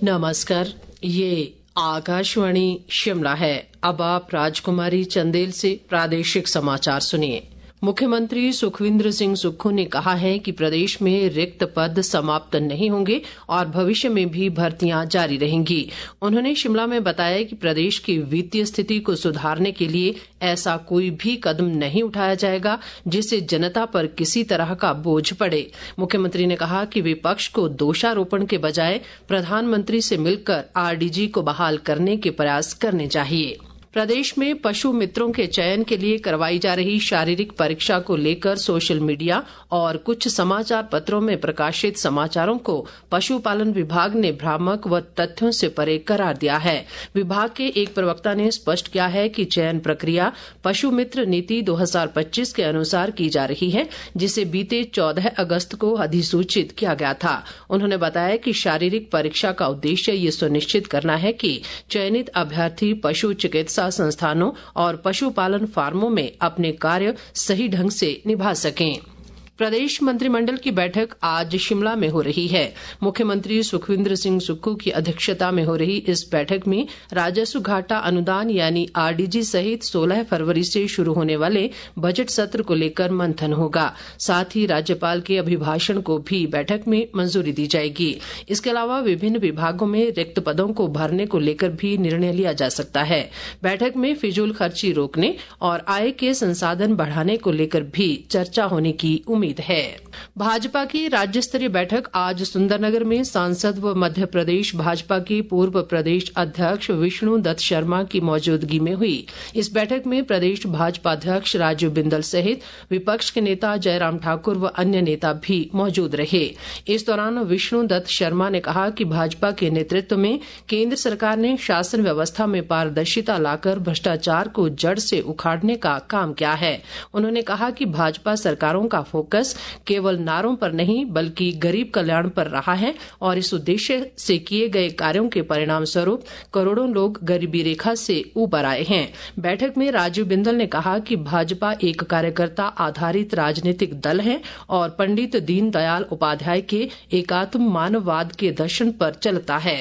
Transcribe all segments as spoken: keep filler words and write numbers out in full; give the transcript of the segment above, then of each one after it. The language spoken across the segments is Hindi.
नमस्कार, ये आकाशवाणी शिमला है। अब आप राजकुमारी चंदेल से प्रादेशिक समाचार सुनिए। मुख्यमंत्री सुखविंदर सिंह सुक्खू ने कहा है कि प्रदेश में रिक्त पद समाप्त नहीं होंगे और भविष्य में भी भर्तियां जारी रहेंगी। उन्होंने शिमला में बताया कि प्रदेश की वित्तीय स्थिति को सुधारने के लिए ऐसा कोई भी कदम नहीं उठाया जाएगा जिससे जनता पर किसी तरह का बोझ पड़े। मुख्यमंत्री ने कहा कि विपक्ष को दोषारोपण के बजाय प्रधानमंत्री से मिलकर आरडीजी को बहाल करने के प्रयास करने चाहिए। प्रदेश में पशु मित्रों के चयन के लिए करवाई जा रही शारीरिक परीक्षा को लेकर सोशल मीडिया और कुछ समाचार पत्रों में प्रकाशित समाचारों को पशुपालन विभाग ने भ्रामक व तथ्यों से परे करार दिया है। विभाग के एक प्रवक्ता ने स्पष्ट किया है कि चयन प्रक्रिया पशु मित्र नीति दो हज़ार पच्चीस के अनुसार की जा रही है, जिसे बीते चौदह अगस्त को अधिसूचित किया गया था। उन्होंने बताया कि शारीरिक परीक्षा का उद्देश्य ये सुनिश्चित करना है कि चयनित अभ्यर्थी पशु चिकित्सा संस्थानों और पशुपालन फार्मों में अपने कार्य सही ढंग से निभा सकें। प्रदेश मंत्रिमंडल की बैठक आज शिमला में हो रही है। मुख्यमंत्री सुखविंदर सिंह सुक्खू की अध्यक्षता में हो रही इस बैठक में राजस्व घाटा अनुदान यानी आरडीजी सहित सोलह फरवरी से शुरू होने वाले बजट सत्र को लेकर मंथन होगा। साथ ही राज्यपाल के अभिभाषण को भी बैठक में मंजूरी दी जाएगी। इसके अलावा विभिन्न विभागों में रिक्त पदों को भरने को लेकर भी निर्णय लिया जा सकता है। बैठक में फिजूल खर्ची रोकने और आय के संसाधन बढ़ाने को लेकर भी चर्चा होने की उम्मीद है। भाजपा की राज्य स्तरीय बैठक आज सुंदरनगर में सांसद व मध्य प्रदेश भाजपा के पूर्व प्रदेश अध्यक्ष विष्णु दत्त शर्मा की मौजूदगी में हुई। इस बैठक में प्रदेश भाजपा अध्यक्ष राजीव बिंदल सहित विपक्ष के नेता जयराम ठाकुर व अन्य नेता भी मौजूद रहे। इस दौरान विष्णु दत्त शर्मा ने कहा कि भाजपा के नेतृत्व में केंद्र सरकार ने शासन व्यवस्था में पारदर्शिता लाकर भ्रष्टाचार को जड़ से उखाड़ने का काम किया है। उन्होंने कहा कि भाजपा सरकारों का फोकस केवल नारों पर नहीं बल्कि गरीब कल्याण पर रहा है और इस उद्देश्य से किए गए कार्यों के परिणाम स्वरूप करोड़ों लोग गरीबी रेखा से ऊपर आए हैं। बैठक में राजीव बिंदल ने कहा कि भाजपा एक कार्यकर्ता आधारित राजनीतिक दल है और पंडित दीनदयाल उपाध्याय के एकात्म मानववाद के दर्शन पर चलता है।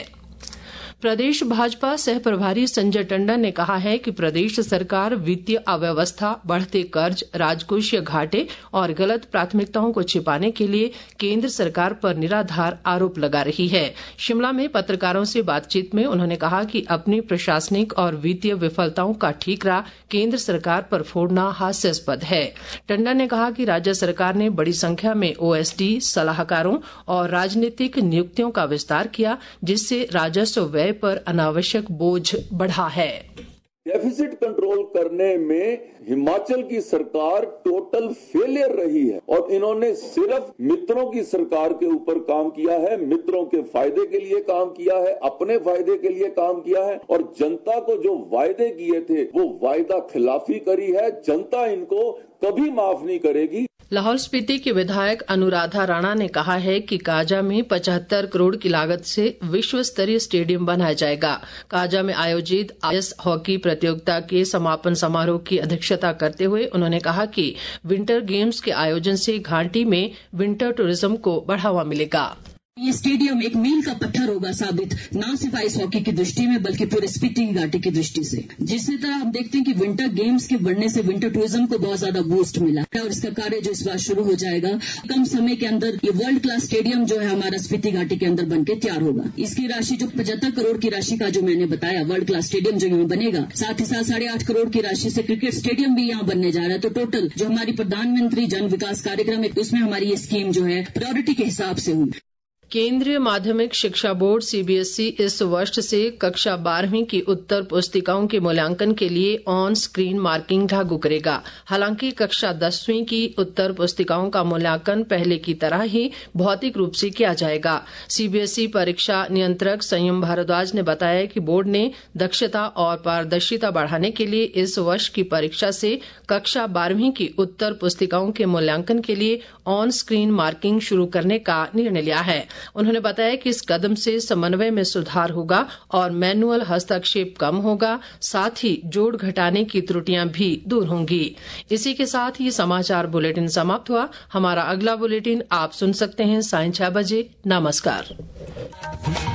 प्रदेश भाजपा सह प्रभारी संजय टंडन ने कहा है कि प्रदेश सरकार वित्तीय अव्यवस्था, बढ़ते कर्ज, राजकोषीय घाटे और गलत प्राथमिकताओं को छिपाने के लिए केंद्र सरकार पर निराधार आरोप लगा रही है। शिमला में पत्रकारों से बातचीत में उन्होंने कहा कि अपनी प्रशासनिक और वित्तीय विफलताओं का ठीकरा केंद्र सरकार पर फोड़ना हास्यास्पद है। टंडन ने कहा कि राज्य सरकार ने बड़ी संख्या में ओएसडी, सलाहकारों और राजनीतिक नियुक्तियों का विस्तार किया, जिससे राजस्व व्यय पर अनावश्यक बोझ बढ़ा है। डेफिसिट कंट्रोल करने में हिमाचल की सरकार टोटल फेलियर रही है और इन्होंने सिर्फ मित्रों की सरकार के ऊपर काम किया है, मित्रों के फायदे के लिए काम किया है, अपने फायदे के लिए काम किया है और जनता को जो वायदे किए थे वो वायदा खिलाफी करी है। जनता इनको कभी माफ नहीं करेगी। लाहौल स्पीति के विधायक अनुराधा राणा ने कहा है कि काजा में पचहत्तर करोड़ की लागत से विश्व स्तरीय स्टेडियम बनाया जाएगा। काजा में आयोजित आईएस हॉकी प्रतियोगिता के समापन समारोह की अध्यक्षता करते हुए उन्होंने कहा कि विंटर गेम्स के आयोजन से घाटी में विंटर टूरिज्म को बढ़ावा मिलेगा। ये स्टेडियम एक मील का पत्थर होगा साबित, ना सिर्फ आइस हॉकी की दृष्टि में बल्कि पूरे स्पीति घाटी की दृष्टि से। जिस तरह हम देखते हैं कि विंटर गेम्स के बढ़ने से विंटर टूरिज्म को बहुत ज्यादा बूस्ट मिला है और इसका कार्य जो इस बार शुरू हो जाएगा, कम समय के अंदर ये वर्ल्ड क्लास स्टेडियम जो है हमारा स्पीति घाटी के अंदर बनकर तैयार होगा। इसकी राशि जो पचहत्तर करोड़ की राशि का जो मैंने बताया वर्ल्ड क्लास स्टेडियम जो यहाँ बनेगा, साथ ही साथ साढ़े आठ करोड़ की राशि से क्रिकेट स्टेडियम भी यहाँ बनने जा रहा है। तो टोटल जो हमारी प्रधानमंत्री जन विकास कार्यक्रम है उसमें हमारी ये स्कीम जो है प्रायोरिटी के हिसाब से हुई। केंद्रीय माध्यमिक शिक्षा बोर्ड सीबीएसई इस वर्ष से कक्षा बारहवीं की उत्तर पुस्तिकाओं के मूल्यांकन के लिए ऑन स्क्रीन मार्किंग लागू करेगा। हालांकि कक्षा दसवीं की उत्तर पुस्तिकाओं का मूल्यांकन पहले की तरह ही भौतिक रूप से किया जाएगा। सीबीएसई परीक्षा नियंत्रक संयम भारद्वाज ने बताया कि बोर्ड ने दक्षता और पारदर्शिता बढ़ाने के लिए इस वर्ष की परीक्षा से कक्षा बारहवीं की उत्तर पुस्तिकाओं के मूल्यांकन के लिए ऑन स्क्रीन मार्किंग शुरू करने का निर्णय लिया है। उन्होंने बताया कि इस कदम से समन्वय में सुधार होगा और मैनुअल हस्तक्षेप कम होगा, साथ ही जोड़ घटाने की त्रुटियां भी दूर होंगी। इसी के साथ ये समाचार बुलेटिन समाप्त हुआ। हमारा अगला बुलेटिन आप सुन सकते हैं सायं छह बजे। नमस्कार।